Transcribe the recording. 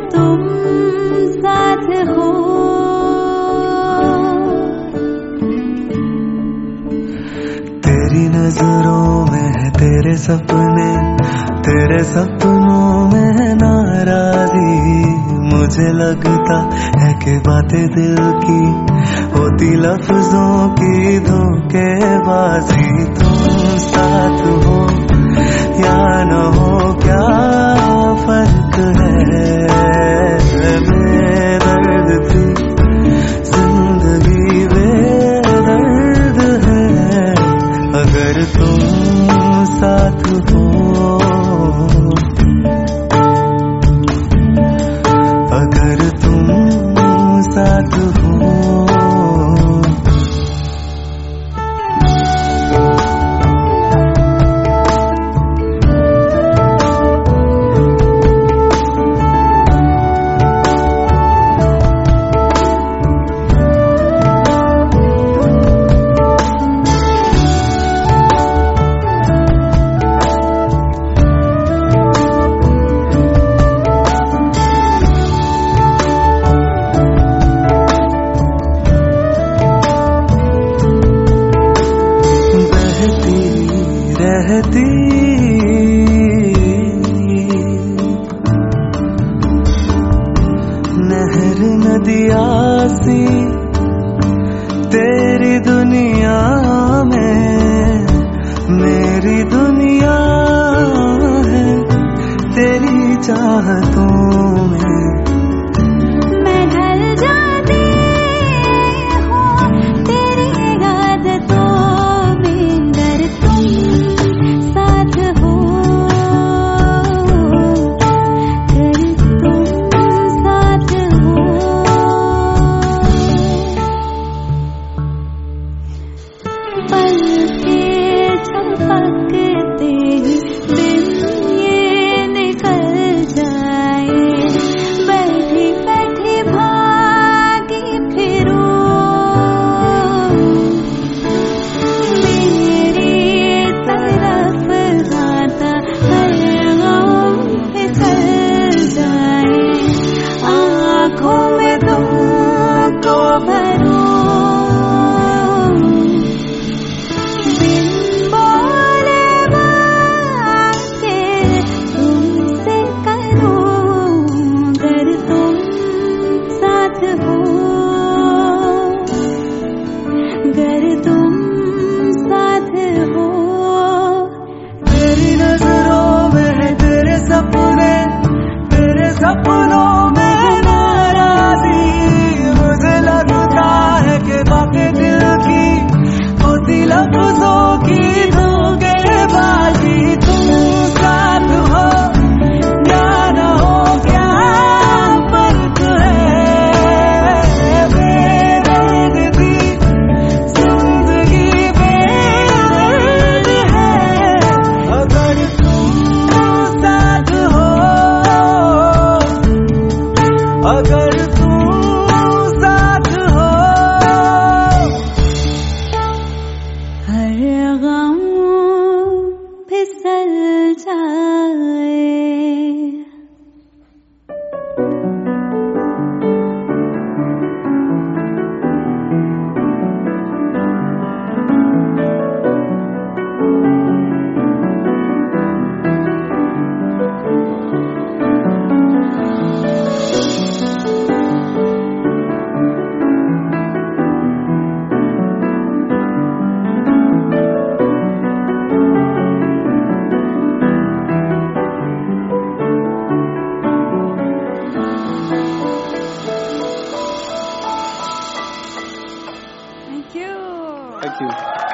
तुम साथ हो। तेरी नजरों में है तेरे सपने, तेरे सपनों में है नाराजी। मुझे लगता है कि बातें दिल की होती लफ्जों की धोखेबाजी। तुम साथ हो या न हो क्या फर्क है, बेदर्द थी जिंदगी बेदर्द है। अगर तुम साथ हो, अगर तुम साथ हो। रहती नहर नदिया सी तेरी दुनिया में मेरी दुनिया है। तेरी चाहतों में मैं ढल जाती हूँ तेरी आदतों में। अगर तुम साथ हो, अगर तुम साथ हो। पल के झपकते ही दिन ये निकल जाए। बैठी बैठी भागी फिरूं, मेरी तरफ आता हर गम फिसल जाए। आँखों में तुमको भरूं, बिन बोले बातें तुमसे करूं। अगर तुम साथ हो, अगर तुम साथ हो। तेरी नजरों में है तेरे सपने, तेरे सपनों में है नाराजी। मुझे लगता है कि बातें दिल की होती लफ्जों की धोखेबाजी। तुम साथ हो या न हो क्या फर्क है, बेदर्द थी जिंदगी बेदर्द है। अगर तुम साथ हो, अगर तुम साथ हो। हर गम फिसल जाए। Thank you. Thank you.